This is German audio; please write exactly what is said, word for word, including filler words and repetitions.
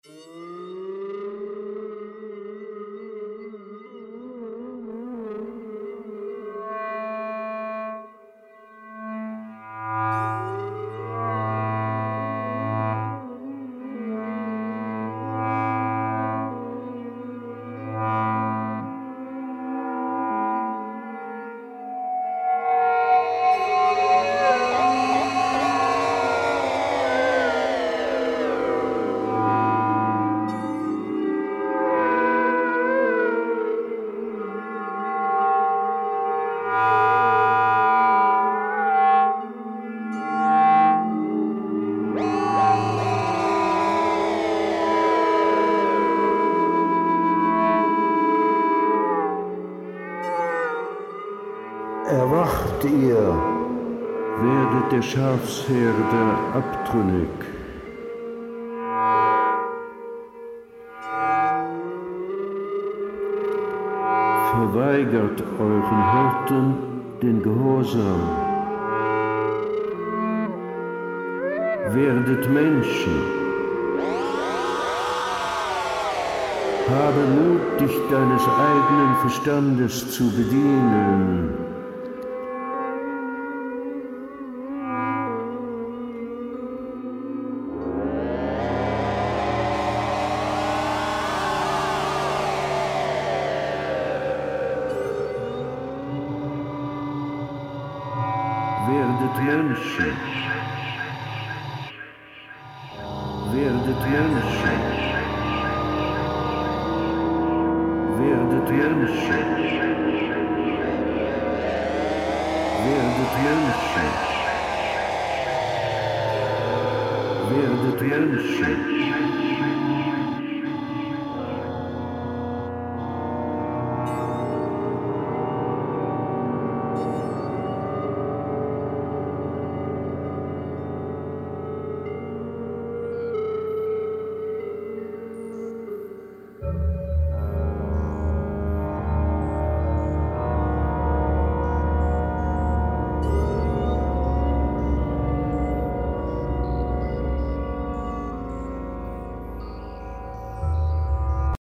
Erwacht ihr, werdet der Schafsherde abtrünnig. Verweigert euren Hirten den Gehorsam. Werdet Menschen. Habe Mut, dich deines eigenen Verstandes zu bedienen. Werdet Menschen. Werdet Menschen. Werdet Menschen. Werdet Menschen. Werdet Menschen.